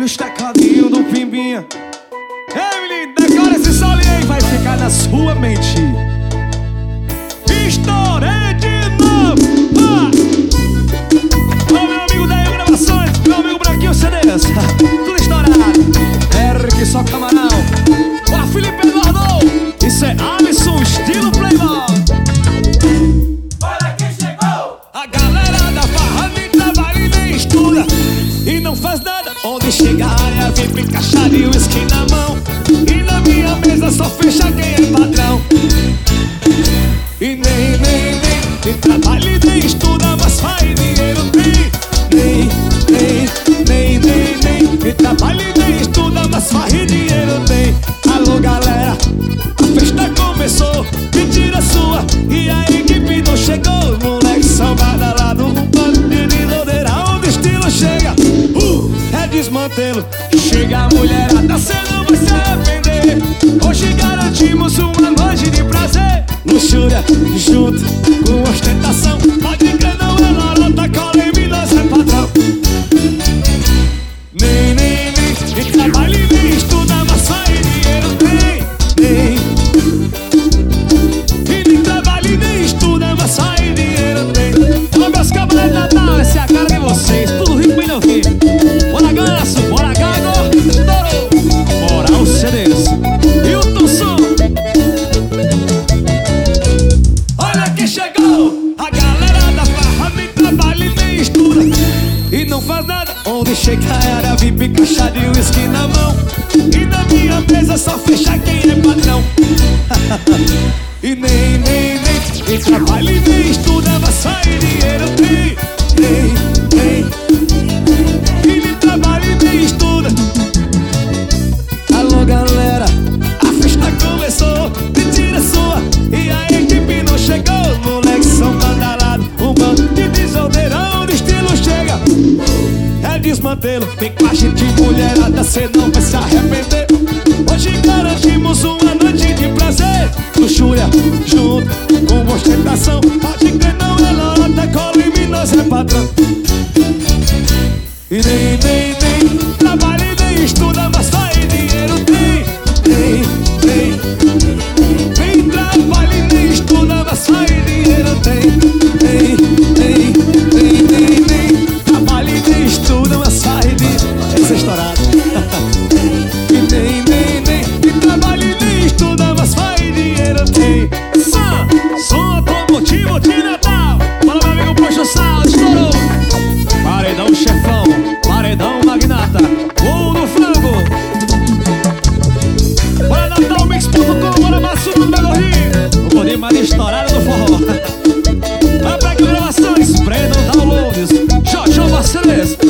Olha os tecladinhos do Pimbinha. Ei, menino, decora esse solo aí, vai ficar na sua mente. Estourei de novo. Ô, meu amigo Daí Gravações, meu amigo Branquinho CDs, tudo estourado. Eric Só Camarão. Ó, Felipe Eduardo. Isso é Alisson, estilo Playboy. Olha quem chegou! A galera da farra nem trabalha e nem estuda e não faz nada. Onde chega a área VIP, caixa de uísque na mão. E na minha mesa só fecha quem é patrão. E nem trabalha e nem estuda, mas faz dinheiro tem. Nem trabalha e nem estuda, mas faz dinheiro tem. Alô galera, a festa começou, me tira sua e a equipe não chegou. Moleque salgada lá no bando de rodeira, onde o estilo chega, é desmantelo. Chega a mulherada, cê não vai se arrepender. Hoje garantimos uma noite de prazer. Luxúria junto com ostentação. Pode crer, não é lorota, cola em mim, nós é padrão. Nem trabalha e nem estuda, mas faz dinheiro tem. E nem trabalha e nem estuda, mas faz dinheiro tem. Ó, meus cabelos da Natal, essa é a cara de vocês, tudo rico e não ri. Bora ganso, bora gago, estourou. Moral CDs e o Tusson. Olha quem chegou, a galera da farra nem trabalha e nem estuda e não faz nada. Onde chega era VIP, caixa de uísque na mão. E na minha mesa só fecha quem é patrão. E nem trabalha e nem estuda, mas sai dinheiro tem. E nem trabalha e nem estuda. Alô galera, a festa começou, me tira sua e a equipe não chegou. Moleque são badalados, um bando de desoldeirão, onde estilo chega, é desmantelo. Tem caixa de mulherada, cê não vai se arrepender. Hoje garantimos uma noite de prazer. Luxúria junto com ostentação. Pode crer, não é lorota, cola em mim, nós é patrão. E nem trabalha e nem estuda, mas faz dinheiro tem. Nem trabalha e nem estuda, mas faz dinheiro tem. Nem trabalha e nem estuda, mas faz dinheiro. Esse é estourado. E nem trabalha e nem estuda, mas faz dinheiro tem. Som automotivo de Natal. Fala meu amigo Poxa Sal, estourou. Paredão chefão, paredão magnata, gol no frango. Bora Natal Mix.com, bora Massudo do Rio. O poder mais estourado do forró. Vai pra Gravações, Brandon Downloads, Jojo Marceles.